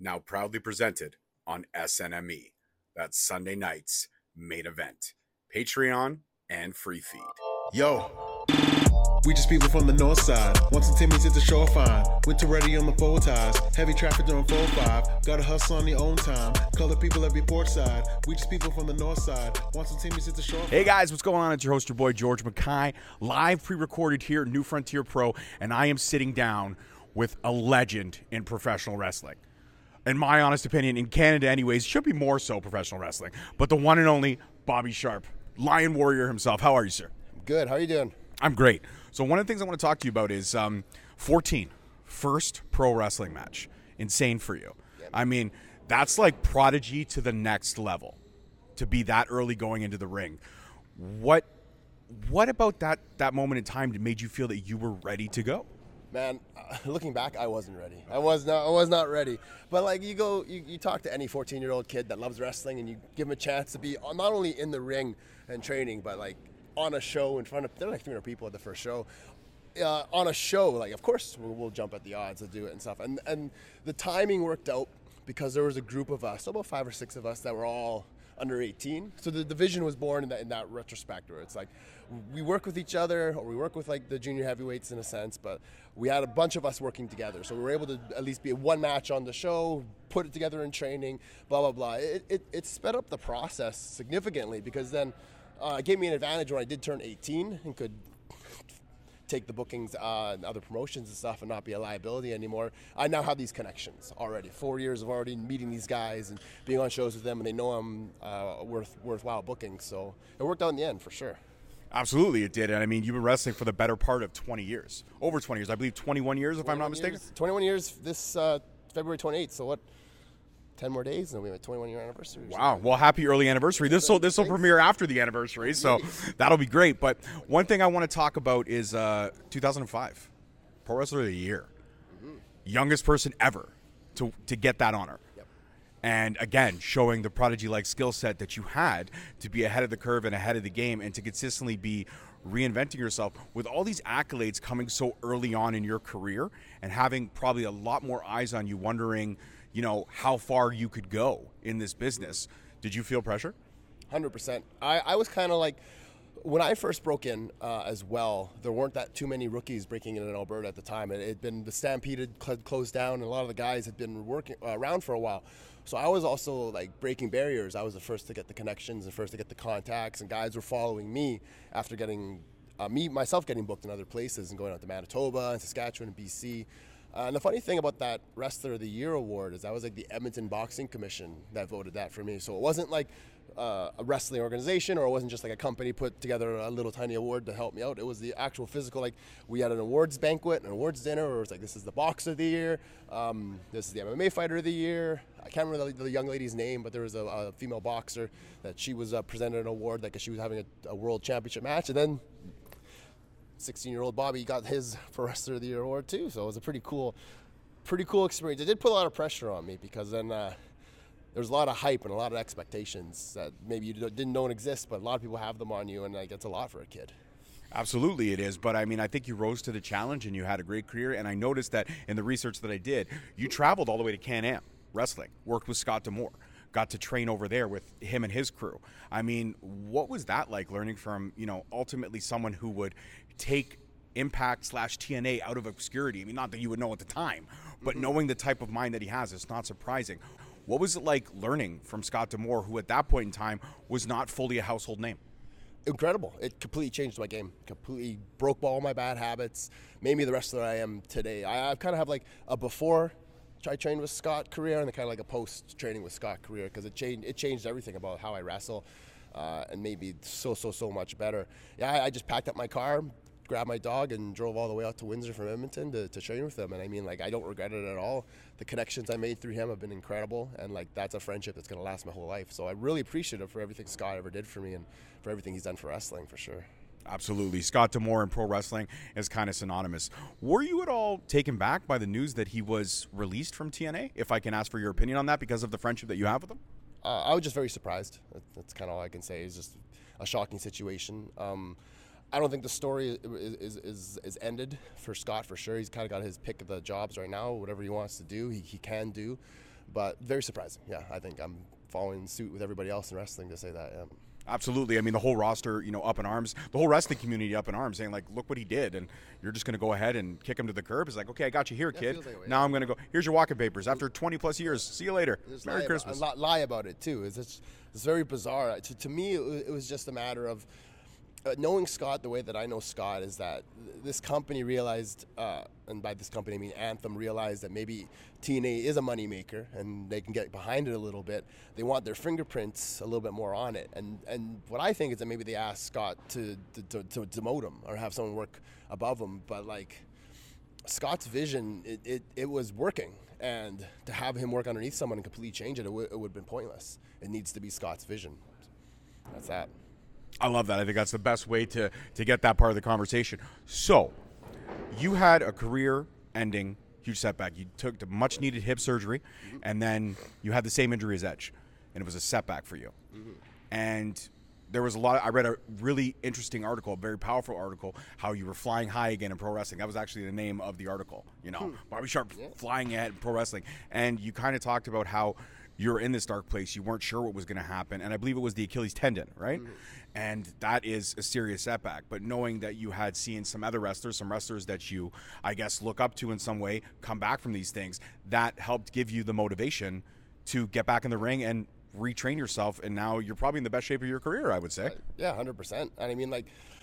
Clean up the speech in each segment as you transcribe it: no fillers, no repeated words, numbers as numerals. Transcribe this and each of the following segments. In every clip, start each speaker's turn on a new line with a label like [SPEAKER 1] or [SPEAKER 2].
[SPEAKER 1] now proudly presented on SNME. That's Sunday night's main event, Patreon and free feed.
[SPEAKER 2] Yo, we just people from the north side. Want some Timmy's at the shore fine. Winter ready on the four ties. Heavy traffic during 4-5. Gotta hustle on the own time. Color people every port side. We just people from the north side. Want some Timmy's at the shore fine.
[SPEAKER 3] Hey guys, what's going on? It's your host, your boy George Mackay, live pre-recorded here at New Frontier Pro, and I am sitting down with a legend in professional wrestling. In my honest opinion, in Canada anyways, should be more so professional wrestling, but the one and only Bobby Sharp, Lion Warrior himself. How are you, sir?
[SPEAKER 4] Good. How are you doing?
[SPEAKER 3] I'm great. So one of the things I want to talk to you about is 14, first pro wrestling match. Insane for you.
[SPEAKER 4] Yeah.
[SPEAKER 3] I mean, that's like prodigy to the next level, to be that early going into the ring. What about that moment in time made you feel that you were ready to go?
[SPEAKER 4] Man, looking back, I wasn't ready. I was not ready. But like you talk to any 14-year-old kid that loves wrestling, and you give him a chance to be not only in the ring and training, but like on a show in front of, there were like 300 people at the first show. On a show, like of course we'll jump at the odds to do it and stuff. And the timing worked out because there was a group of us, so about 5 or 6 of us that were all under 18. So the division was born in that retrospect where it's like we work with each other, or we work with like the junior heavyweights in a sense, but we had a bunch of us working together. So we were able to at least be one match on the show, put it together in training, blah, blah, blah. It sped up the process significantly because then it gave me an advantage when I did turn 18 and could take the bookings and other promotions and stuff and not be a liability anymore. I now have these connections already. 4 years of already meeting these guys and being on shows with them, and they know I'm worthwhile booking. So it worked out in the end for sure.
[SPEAKER 3] Absolutely, it did. And I mean, you've been wrestling for the better part of 20 years. Over 20 years. I believe 21 years, if I'm not mistaken.
[SPEAKER 4] 21 years this February 28th. So what, 10 more days and we have a 21-year anniversary.
[SPEAKER 3] Wow. Well, happy early anniversary. This will premiere after the anniversary, so that'll be great. But one thing I want to talk about is 2005, Pro Wrestler of the Year. Mm-hmm. Youngest person ever to get that honor. And again, showing the prodigy-like skill set that you had to be ahead of the curve and ahead of the game and to consistently be reinventing yourself with all these accolades coming so early on in your career and having probably a lot more eyes on you wondering, you know, how far you could go in this business. Did you feel pressure?
[SPEAKER 4] 100%. I was kind of like, when I first broke in as well, there weren't that too many rookies breaking in Alberta at the time. It had been, the Stampede had closed down, and a lot of the guys had been working around for a while. So I was also like breaking barriers. I was the first to get the connections and first to get the contacts, and guys were following me after getting myself getting booked in other places and going out to Manitoba and Saskatchewan and BC. And the funny thing about that Wrestler of the Year award is that was like the Edmonton Boxing Commission that voted that for me. So it wasn't like a wrestling organization, or it wasn't just like a company put together a little tiny award to help me out. It was the actual physical, like we had an awards banquet, an awards dinner, where it was like, this is the Boxer of the Year, this is the MMA Fighter of the Year. I can't remember the young lady's name, but there was a female boxer that she was presented an award, like she was having a world championship match, and then 16-year-old Bobby got his for Wrestler of the Year award too. So it was a pretty cool experience. It did put a lot of pressure on me because then there was a lot of hype and a lot of expectations that maybe you didn't know exist, but a lot of people have them on you, and like it's a lot for a kid.
[SPEAKER 3] Absolutely it is, but I mean, I think you rose to the challenge and you had a great career, and I noticed that in the research that I did, you traveled all the way to Can-Am Wrestling, worked with Scott D'Amore, got to train over there with him and his crew. I mean, what was that like, learning from, you know, ultimately someone who would take Impact/TNA out of obscurity? I mean, not that you would know at the time, but knowing the type of mind that he has, it's not surprising. What was it like learning from Scott D'Amore, who at that point in time was not fully a household name?
[SPEAKER 4] Incredible. It completely changed my game. Completely broke all my bad habits. Made me the wrestler I am today. I kind of have like a before I trained with Scott career and kind of like a post training with Scott career, because it changed everything about how I wrestle and made me so much better. Yeah, I just packed up my car, grabbed my dog, and drove all the way out to Windsor from Edmonton to train with him. And I mean, like, I don't regret it at all. The connections I made through him have been incredible, and like that's a friendship that's going to last my whole life. So I'm really appreciative for everything Scott ever did for me and for everything he's done for wrestling, for sure.
[SPEAKER 3] Absolutely. Scott D'Amore and pro wrestling is kind of synonymous. Were you at all taken back by the news that he was released from TNA, if I can ask for your opinion on that, because of the friendship that you have with him?
[SPEAKER 4] I was just very surprised. That's kind of all I can say. It's just a shocking situation. I don't think the story is ended for Scott, for sure. He's kind of got his pick of the jobs right now. Whatever he wants to do, he can do. but very surprising. Yeah, I think I'm following suit with everybody else in wrestling to say that. Yeah.
[SPEAKER 3] Absolutely. I mean, the whole roster, up in arms, the whole wrestling community up in arms, saying like, look what he did, and you're just going to go ahead and kick him to the curb. It's like, okay, I got you here, kid.
[SPEAKER 4] Like
[SPEAKER 3] now I'm going to go. Here's your walking papers. After 20 plus years, see you later. Merry Christmas.
[SPEAKER 4] Lie about it too. It's very bizarre. To me, it was just a matter of knowing Scott the way that I know Scott is that this company realized, and by this company I mean Anthem, realized that maybe TNA is a moneymaker and they can get behind it a little bit. They want their fingerprints a little bit more on it. And what I think is that maybe they asked Scott to demote him or have someone work above him. But like Scott's vision, it was working. And to have him work underneath someone and completely change it, it would have been pointless. It needs to be Scott's vision. That's that.
[SPEAKER 3] I love that. I think that's the best way to get that part of the conversation. So, you had a career-ending huge setback. You took the much-needed hip surgery, and then you had the same injury as Edge, and it was a setback for you. And there was I read a really interesting article, a very powerful article, how you were flying high again in pro wrestling. That was actually the name of the article. Bobby Sharp flying ahead in pro wrestling. And you kind of talked about how you're in this dark place. You weren't sure what was going to happen. And I believe it was the Achilles tendon, right? And that is a serious setback. But knowing that you had seen some other wrestlers, some wrestlers that you, I guess, look up to in some way, come back from these things, that helped give you the motivation to get back in the ring and retrain yourself. And now you're probably in the best shape of your career, I would say.
[SPEAKER 4] Yeah, 100%. And I mean,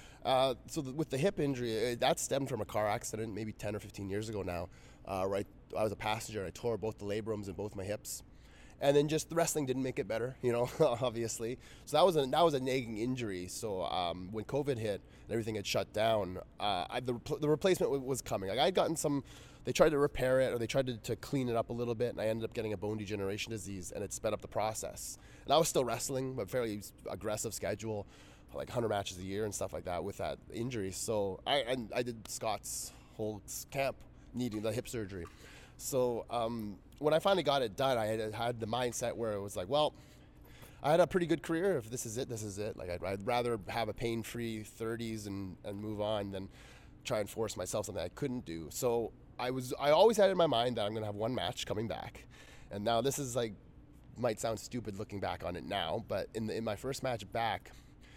[SPEAKER 4] with the hip injury, that stemmed from a car accident maybe 10 or 15 years ago now. Right, I was a passenger. I tore both the labrums and both my hips. And then just the wrestling didn't make it better, obviously. So that was a nagging injury. So when COVID hit and everything had shut down, the replacement was coming. Like I had gotten some. They tried to repair it or they tried to clean it up a little bit, and I ended up getting a bone degeneration disease, and it sped up the process. And I was still wrestling, but fairly aggressive schedule, like 100 matches a year and stuff like that with that injury. So I did Scott's whole camp needing the hip surgery. So when I finally got it done, I had the mindset where it was like, well, I had a pretty good career. If this is it, this is it. Like I'd rather have a pain-free 30s and move on than try and force myself something I couldn't do. So I always had in my mind that I'm going to have one match coming back. And now this is might sound stupid looking back on it now, but in my first match back,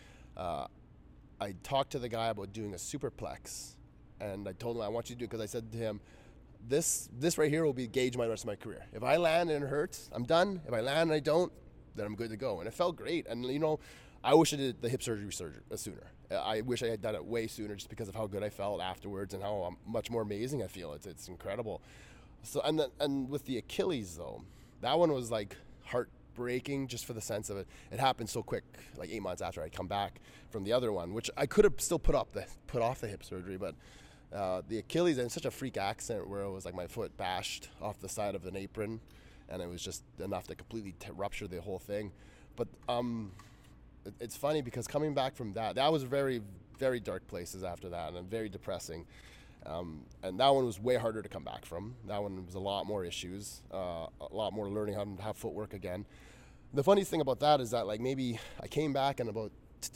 [SPEAKER 4] I talked to the guy about doing a superplex, and I told him I want you to do it because I said to him, this right here will be gauge my rest of my career. If I land and it hurts, I'm done. If I land and I don't, then I'm good to go. And it felt great. And I wish I did the hip surgery sooner. I wish I had done it way sooner, just because of how good I felt afterwards and how much more amazing I feel. It's incredible. So and with the Achilles though, that one was like heartbreaking, just for the sense of it. It happened so quick, like 8 months after I'd come back from the other one, which I could have still put off the hip surgery, but. The Achilles, and such a freak accident where it was like my foot bashed off the side of an apron, and it was just enough to completely rupture the whole thing. But it's funny because coming back from that was very, very dark places after that, and very depressing. And that one was way harder to come back from. That one was a lot more issues, a lot more learning how to have footwork again. The funniest thing about that is that maybe I came back and about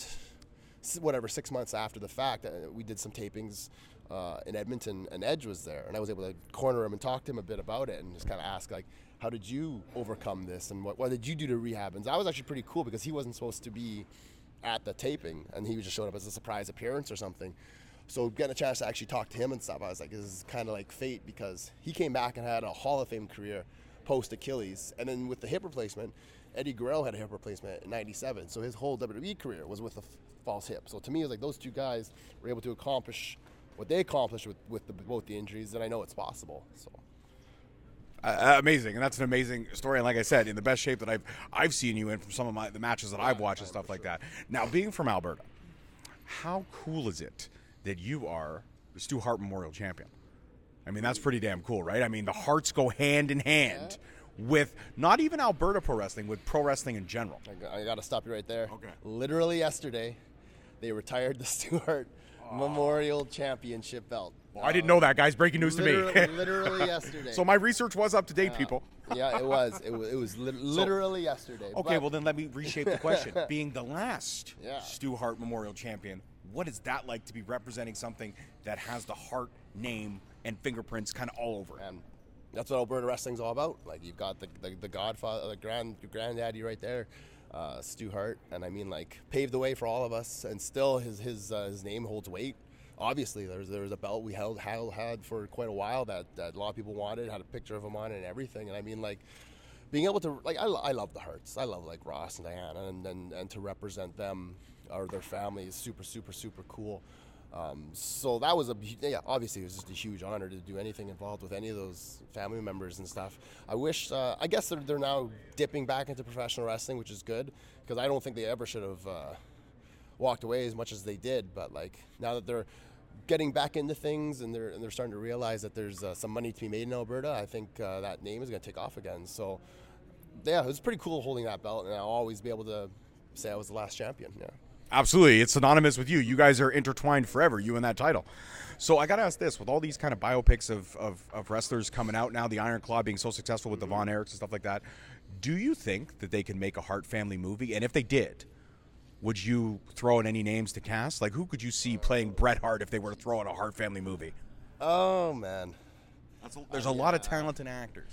[SPEAKER 4] 6 months after the fact, we did some tapings in Edmonton, and Edge was there, and I was able to corner him and talk to him a bit about it, and just kind of ask how did you overcome this, and what did you do to rehab? And that was actually pretty cool because he wasn't supposed to be at the taping, and he was just showing up as a surprise appearance or something. So getting a chance to actually talk to him and stuff, I was like, this is kind of like fate, because he came back and had a Hall of Fame career post Achilles, and then with the hip replacement, Eddie Guerrero had a hip replacement in '97, so his whole WWE career was with a false hip. So to me, it was like those two guys were able to accomplish what they accomplished with both the injuries, and I know it's possible. So
[SPEAKER 3] amazing, and that's an amazing story. And like I said, in the best shape that I've seen you in from some of the matches that I've watched and stuff like that. Now, being from Alberta, how cool is it that you are the Stu Hart Memorial Champion? I mean, that's pretty damn cool, right? I mean, the Harts go hand in hand with not even Alberta pro wrestling, with pro wrestling in general.
[SPEAKER 4] I got to stop you right there.
[SPEAKER 3] Okay.
[SPEAKER 4] Literally yesterday, they retired the Stu Hart Memorial Championship belt.
[SPEAKER 3] Well, I didn't know that, guys. Breaking news to me.
[SPEAKER 4] Literally yesterday.
[SPEAKER 3] So my research was up to date, people.
[SPEAKER 4] Yeah, it was. It was literally yesterday.
[SPEAKER 3] Okay, well then let me reshape the question. Being the last
[SPEAKER 4] Yeah.
[SPEAKER 3] Stu Hart Memorial Champion, what is that like to be representing something that has the Hart name and fingerprints kind of all over it?
[SPEAKER 4] And That's what Alberta wrestling's all about. Like, you've got the godfather, the granddaddy right there, Stu Hart, and I mean, like, paved the way for all of us, and still his name holds weight. Obviously, there was a belt we had for quite a while that a lot of people wanted, had a picture of him on it and everything, and I mean, like, being able to, like, I love the Harts. I love, like, Ross and Diana, and to represent them or their family is super, super, super cool. So that was obviously it was just a huge honor to do anything involved with any of those family members and stuff. I wish, I guess they're now dipping back into professional wrestling, which is good, because I don't think they ever should have walked away as much as they did. But like, now that they're getting back into things and they're starting to realize that there's some money to be made in Alberta, I think that name is going to take off again. So yeah, it was pretty cool holding that belt, and I'll always be able to say I was the last champion. Yeah.
[SPEAKER 3] Absolutely. It's synonymous with you. You guys are intertwined forever, you and that title. So I got to ask this, with all these kind of biopics of wrestlers coming out now, the Iron Claw being so successful with the Von Erichs and stuff like that, do you think that they can make a Hart family movie? And if they did, would you throw in any names to cast? Like, who could you see playing Bret Hart if they were to throw in a Hart family movie?
[SPEAKER 4] Oh, man.
[SPEAKER 3] There's a lot of talented actors.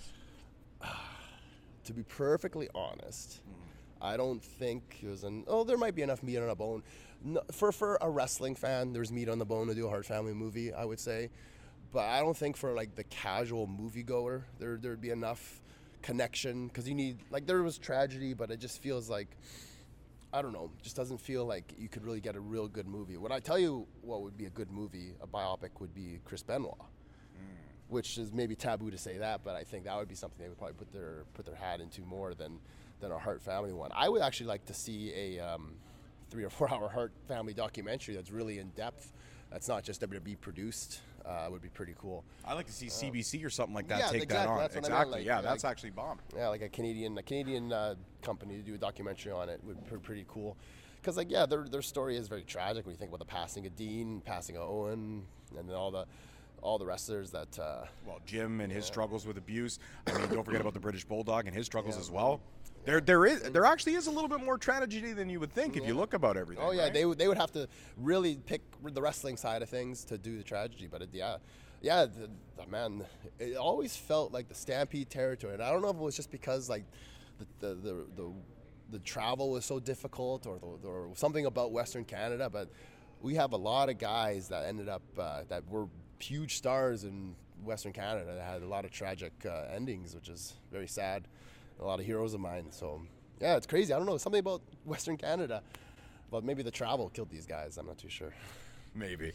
[SPEAKER 4] To be perfectly honest, I don't think there might be enough meat on a bone. No, for a wrestling fan, there's meat on the bone to do a Hart family movie, I would say. But I don't think for, like, the casual moviegoer, there'd be enough connection, because you need, like, there was tragedy, but it just feels like, I don't know, just doesn't feel like you could really get a real good movie. When I tell you what would be a good movie, a biopic, would be Chris Benoit, which is maybe taboo to say that, but I think that would be something they would probably put their hat into more than a Hart family one. I would actually like to see a 3 or 4 hour Hart family documentary that's really in depth. That's not just WWE produced. Would be pretty cool.
[SPEAKER 3] I'd like to see CBC or something like that
[SPEAKER 4] yeah,
[SPEAKER 3] take
[SPEAKER 4] exactly,
[SPEAKER 3] that on.
[SPEAKER 4] that's what I
[SPEAKER 3] Exactly.
[SPEAKER 4] meant,
[SPEAKER 3] Yeah, that's actually bomb.
[SPEAKER 4] Yeah, like a Canadian company to do a documentary on it would be pretty cool. Because, like, yeah, their story is very tragic when you think about the passing of Dean, passing of Owen, and then all the wrestlers that
[SPEAKER 3] Jim and his struggles with abuse. I mean, don't forget about the British Bulldog and his struggles as well. There actually is a little bit more tragedy than you would think if you look about everything.
[SPEAKER 4] Oh yeah,
[SPEAKER 3] right?
[SPEAKER 4] they would have to really pick the wrestling side of things to do the tragedy, but man, it always felt like the Stampede territory, and I don't know if it was just because, like, the travel was so difficult or something about Western Canada, but we have a lot of guys that ended up that were huge stars in Western Canada that had a lot of tragic endings, which is very sad. A lot of heroes of mine. So yeah, it's crazy. I don't know, something about Western Canada, but maybe the travel killed these guys. I'm not too sure.
[SPEAKER 3] Maybe.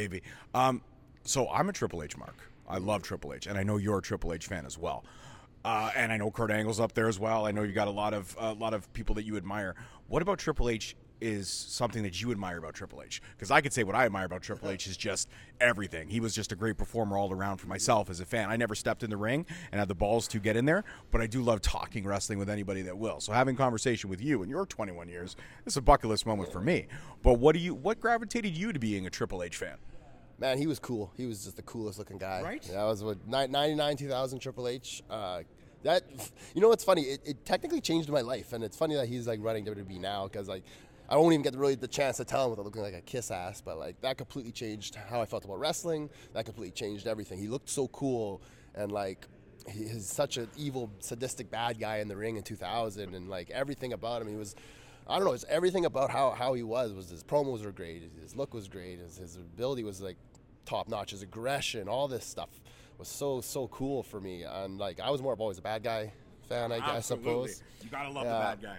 [SPEAKER 3] So I'm a Triple H mark. I love Triple H, and I know you're a Triple H fan as well. And I know Kurt Angle's up there as well. I know you got a lot of people that you admire. What about Triple H is something that you admire about Triple H? Because I could say what I admire about Triple H is just everything. He was just a great performer all around for myself as a fan. I never stepped in the ring and had the balls to get in there, but I do love talking wrestling with anybody that will. So having conversation with you in your 21 years, this is a bucket list moment for me. But what gravitated you to being a Triple H fan?
[SPEAKER 4] Man, he was cool. He was just the coolest looking guy.
[SPEAKER 3] Right?
[SPEAKER 4] That was 99, 2000 Triple H. That, you know what's funny? It technically changed my life, and it's funny that he's, like, running WWE now, because, like, I won't even get really the chance to tell him without looking like a kiss ass, but, like, that completely changed how I felt about wrestling. That completely changed everything. He looked so cool, and, like, he's such an evil, sadistic bad guy in the ring in 2000, and, like, everything about him, he was, I don't know, it's everything about how he was his promos were great, his look was great, his ability was, like, top notch, his aggression, all this stuff was so cool for me. And, like, I was more of always a bad guy fan, I suppose.
[SPEAKER 3] You gotta love the bad guy.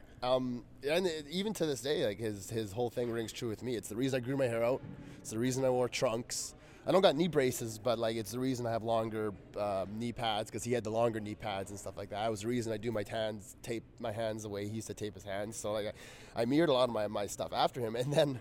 [SPEAKER 4] And even to this day, like, his whole thing rings true with me. It's the reason I grew my hair out. It's the reason I wore trunks. I don't got knee braces, but, like, it's the reason I have longer knee pads, because he had the longer knee pads and stuff like that. It was the reason I do my hands, tape my hands the way he used to tape his hands. So, like, I mirrored a lot of my stuff after him. And then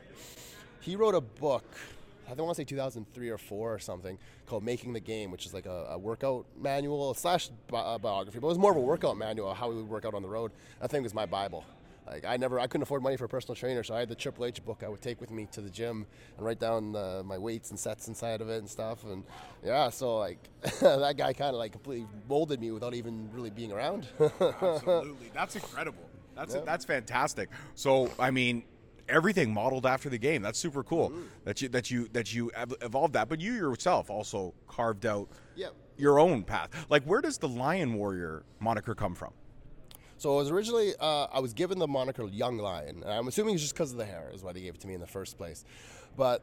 [SPEAKER 4] he wrote a book, I don't want to say 2003 or 4 or something, called Making the Game, which is like a workout manual / biography, but it was more of a workout manual of how we would work out on the road. That thing was my Bible. Like, I couldn't afford money for a personal trainer, so I had the Triple H book I would take with me to the gym and write down my weights and sets inside of it and stuff. And yeah, so, like, that guy kind of, like, completely molded me without even really being around.
[SPEAKER 3] Absolutely. That's incredible. That's fantastic. So, I mean, everything modeled after the game. That's super cool that you evolved that. But you yourself also carved out your own path. Like, where does the Lion Warrior moniker come from?
[SPEAKER 4] So it was originally, I was given the moniker Young Lion, and I'm assuming it's just because of the hair is why they gave it to me in the first place. But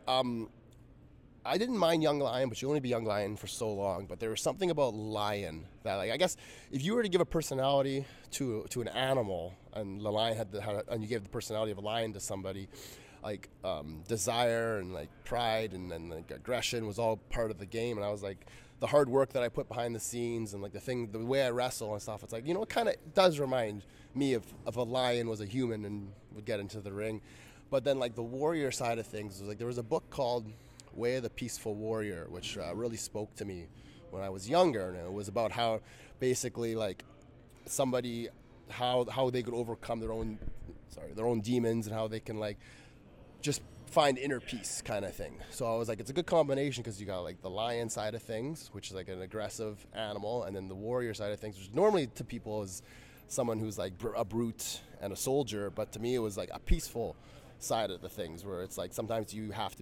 [SPEAKER 4] I didn't mind Young Lion, but you only be Young Lion for so long. But there was something about lion that, like, I guess if you were to give a personality to an animal, and the lion and you gave the personality of a lion to somebody, like desire and like pride and like aggression was all part of the game. And I was like, the hard work that I put behind the scenes and like the way I wrestle and stuff, it's like, it kind of does remind me of a lion was a human and would get into the ring. But then like the warrior side of things was like, there was a book called Way of the Peaceful Warrior, which really spoke to me when I was younger. And it was about how basically like somebody, how they could overcome their own demons and how they can like just find inner peace kind of thing. So I was like, it's a good combination because you got like the lion side of things, which is like an aggressive animal, and then the warrior side of things, which normally to people is someone who's like a brute and a soldier, but to me it was like a peaceful side of the things where it's like sometimes you have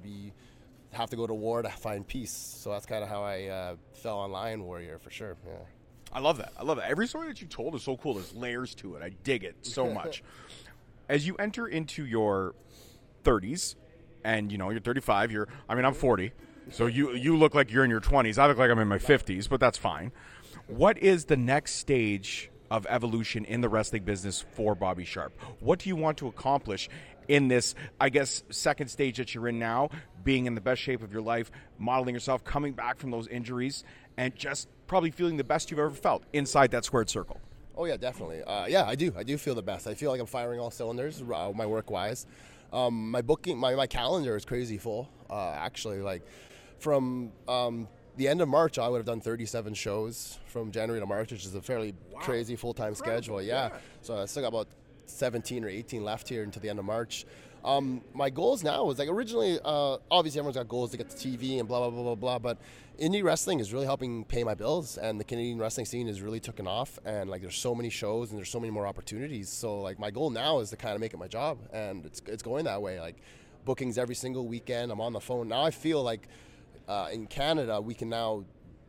[SPEAKER 4] to go to war to find peace. So that's kind of how I fell on Lion Warrior for sure. Yeah.
[SPEAKER 3] I love that. Every story that you told is so cool. There's layers to it. I dig it so much. As you enter into your 30s, and you're 35, I'm 40, so you look like you're in your 20s. I look like I'm in my 50s, but that's fine. What is the next stage of evolution in the wrestling business for Bobby Sharp? What do you want to accomplish in this, I guess, second stage that you're in now, being in the best shape of your life, modeling yourself, coming back from those injuries, and just probably feeling the best you've ever felt inside that squared circle?
[SPEAKER 4] Oh yeah, definitely. Yeah, I do feel the best. I feel like I'm firing all cylinders, my work-wise. My booking, my calendar is crazy full. Actually, like from the end of March, I would have done 37 shows from January to March, which is a fairly crazy full-time schedule. Yeah. So I still got about 17 or 18 left here until the end of March. My goals now is like originally, obviously everyone's got goals to get to TV and blah, blah, blah, blah, blah, but indie wrestling is really helping pay my bills, and the Canadian wrestling scene is really taken off, and like there's so many shows and there's so many more opportunities. So like my goal now is to kind of make it my job, and it's going that way. Like bookings every single weekend. I'm on the phone. Now I feel like in Canada we can now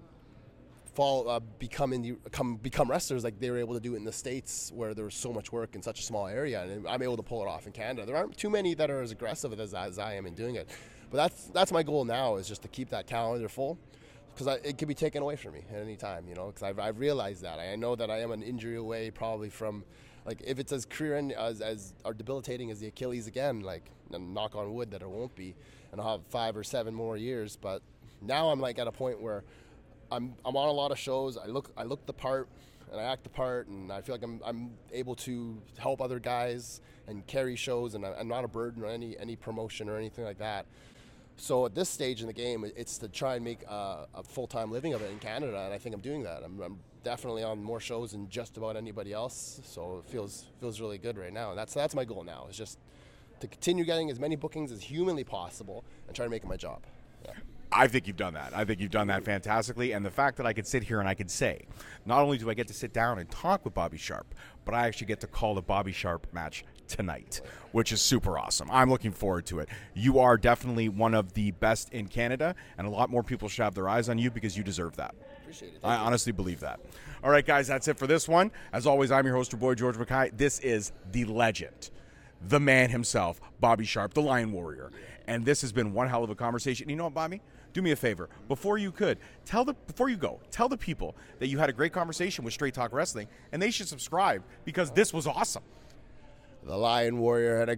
[SPEAKER 4] become wrestlers like they were able to do it in the States, where there was so much work in such a small area, and I'm able to pull it off in Canada. There aren't too many that are as aggressive as I am in doing it, but that's my goal now, is just to keep that calendar full, because it could be taken away from me at any time, because I've realized that. I know that I am an injury away probably from, like, if it's as career as or debilitating as the Achilles again, like, and knock on wood that it won't be, and I'll have 5 or 7 more years. But now I'm like at a point where I'm on a lot of shows. I look the part and I act the part, and I feel like I'm able to help other guys and carry shows, and I'm not a burden on any promotion or anything like that. So at this stage in the game, it's to try and make a full-time living of it in Canada, and I think I'm doing that. I'm definitely on more shows than just about anybody else, so it feels really good right now. And that's my goal now, is just to continue getting as many bookings as humanly possible and try to make it my job. Yeah.
[SPEAKER 3] I think you've done that. I think you've done that fantastically. And the fact that I could sit here and I could say, not only do I get to sit down and talk with Bobby Sharp, but I actually get to call the Bobby Sharp match tonight, which is super awesome. I'm looking forward to it. You are definitely one of the best in Canada, and a lot more people should have their eyes on you because you deserve that.
[SPEAKER 4] Appreciate it.
[SPEAKER 3] I honestly believe that. All right, guys, that's it for this one. As always, I'm your host, your boy, George Mackay. This is the legend, the man himself, Bobby Sharp, the Lion Warrior. And this has been one hell of a conversation. You know what, Bobby? Do me a favor. Before you go, tell the people that you had a great conversation with Straight Talk Wrestling, and they should subscribe because this was awesome.
[SPEAKER 4] The Lion Warrior had a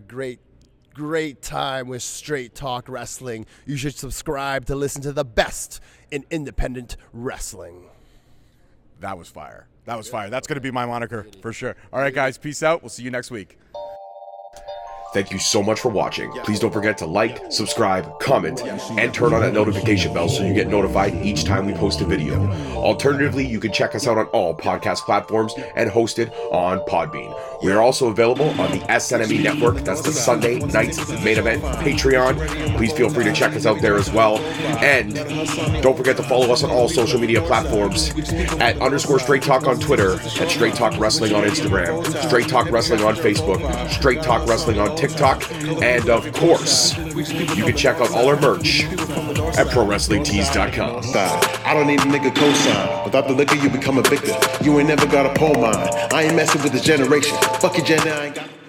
[SPEAKER 4] great time with Straight Talk Wrestling. You should subscribe to listen to the best in independent wrestling.
[SPEAKER 3] That was fire. That's going to be my moniker for sure. All right, guys, peace out. We'll see you next week.
[SPEAKER 1] Thank you so much for watching. Please don't forget to like, subscribe, comment, and turn on that notification bell so you get notified each time we post a video. Alternatively, you can check us out on all podcast platforms and hosted on Podbean. We are also available on the SNME network. That's the Sunday Nights Main Event Patreon. Please feel free to check us out there as well. And don't forget to follow us on all social media platforms at _Straight Talk on Twitter, at Straight Talk Wrestling on Instagram, Straight Talk Wrestling on Facebook, Straight Talk Wrestling on TikTok, TikTok. And of course, you can check out all our merch at ProWrestlingTees.com.
[SPEAKER 2] I don't need a nigga cosign. Without the liquor, you become a victim. You ain't never got a pole mine. I ain't messing with this generation. Fuck your gen, I ain't got.